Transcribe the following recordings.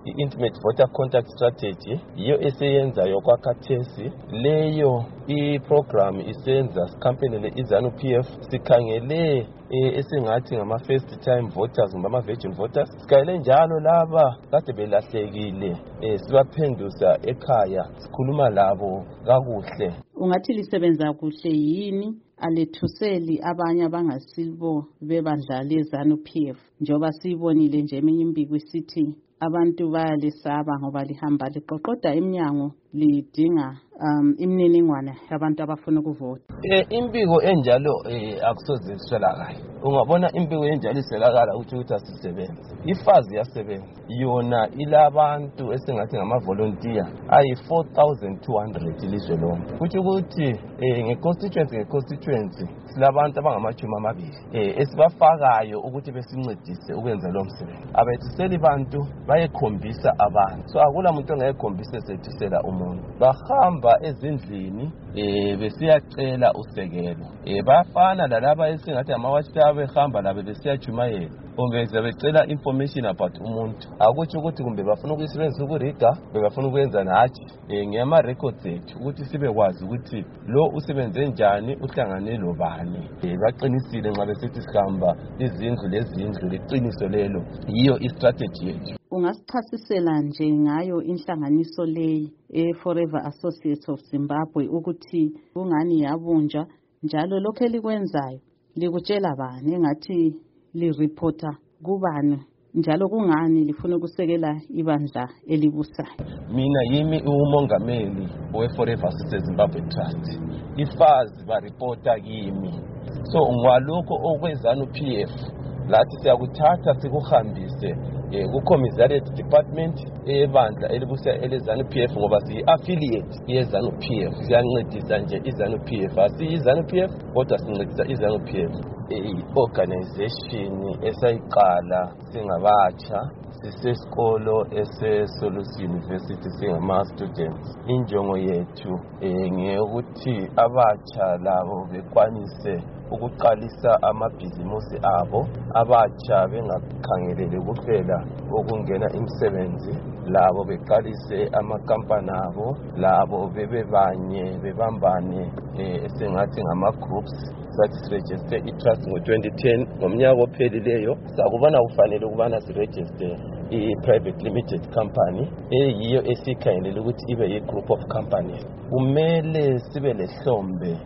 i-Intimate Voter Contact Strategy yiyo eseyenzayo kwakhathesi. Leyo i-program isenza campaign iZANU-PF sikhangele esingathi ngama first time voters ngama virgin voters. Sikhangele njalo laba kade belahlekile sibaphendusa ekhaya, sikhuluma labo kakuhle. Ungathi lisebenza kuhle yini alethuseli abanye abangasibo bebandla leZANU-PF njengoba sibonile nje eminye imbiko isithi abantu bayalisaba ngoba lihamba liqoqoda eminyango lidinga imininingwane yabantu abafuna ukuvota? Imbiko enjalo akusoze iswelakala. Ungabona imbiko enjalo iswelakala ukuthi asisebenze. Ifazi yasebenza yona ilabantu esingathi ngama volunteer ayi 4200 ilizwe lonke. Ukuthi ngeconstituency silabantu abangamachumi amabili esibafakayo ukuthi besincedise ukwenza lo msebenzi. Abethiseli bantu bayekhombisa abantu. So akula muntu ongayekhombisa sethisela umuntu. Bahamba ezindlini besiyacela usekelo. Bafana lalaba esingathi amawatshaya behamba labo besiyajumayela. Ongeza becela information about umuntu. Akuthi kumbe bafuna ukuyisebenzisa ukuriga, bafuna ukwenza nathi ngema records ethu ukuthi sibekwazi ukuthi lo usebenze njani, uhlangane lobani. Baqinisile nxa besithi sihamba izindlu lezindlu liqiniso lelo. Yiyo istrategy yethu. Ungasichasisela nje ngayo inhlanganiso leyi Forever Associates of Zimbabwe ukuthi kungani yabunja njalo lokho elikwenzayo likutshela bani engathi lireporta kubani njalo kungani lifuna ukusekela ibandla elibusayo? Mina yimi umongameli we-Forever Associates Zimbabwe Trust. Ifazi bareporta kimi. So ngwalokho okweZANU-PF lathi siyakuthatha sikuhambise ku-Commissariat Department ebandla elibusa eleZANU-PF ngoba siyi-affiliate yeZANU-PF. Siyancedisa nje iZANU-PF. Asiyi-ZANU-PF kodwa sincedisa iZANU-PF. I-organization esayiqala singabatsha sisesikolo eseSolusi University singama-students. Injongo yethu ngeyokuthi abatsha labo bekwanise ukuqalisa amabhizimusi abo, abatsha bengakhangeleli kuphela ukungena imisebenzi, labo beqalise amakampani abo, labo bebebanye bebambane esingathi ngama-groups. Sathi siregister i-trust ngo-2010 ngomnyaka ophelileyo. Sakubona kufanele ukubana siregister i-private limited company eyiyo esikhangelela ukuthi ibe yi-group of companies. Kumele sibe lehlombe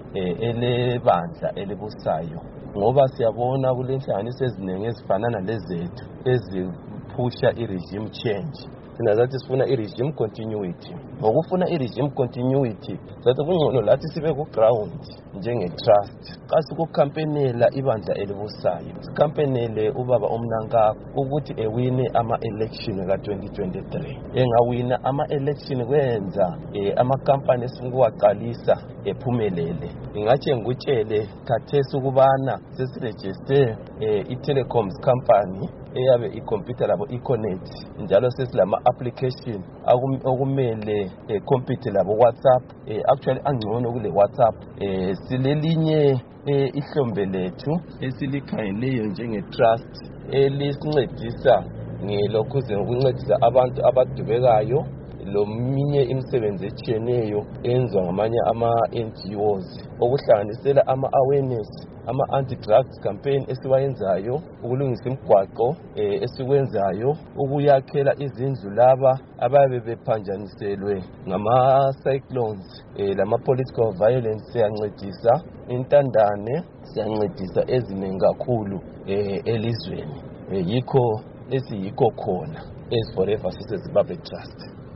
elebandla elibusayo ngoba siyabona kulenhlanganiso eziningi ezifanana lezethu eziphusha i-regime change. Sinazathi sifuna i-regime continuity. Ngokufuna i-regime continuity zathi kungcono lathi sibe ku-ground njenge-trust. Xa sikukhampenela ibandla elibusayo, sikhampenele ubaba uMnankagwa ukuthi ewine ama-election ka-2023. Engawina ama-election kwenza amakampani esikuwaqalisa ephumelele. Ingathi ngikutshele khathesi ukubana sesiregister i-telecoms company eyabe i-computer labo i-connect njalo sesilama application okumele compete labo WhatsApp. Actually angcono kule WhatsApp. Silelinye ihlombe lethu esilikhangeleyo njenge-trust elisincedisa ngelokhuze ngokuncedisa abantu abadubekayo lominye imisebenzi etshiyeneyo enzwa ngamanye ama-NGOs okuhlanganisela ama-awareness, ama-anti-drugs campaign esiwayenzayo, ukulungisa imigwaqo esikwenzayo, ukuyakhela izindlu laba ababe bephanjaniselwe ngama-cyclones lama-political violence. Siyancedisa intandane, siyancedisa eziningi kakhulu elizweni. Yikho esiyikho khona as Forever Associates Zimbabwe Trust.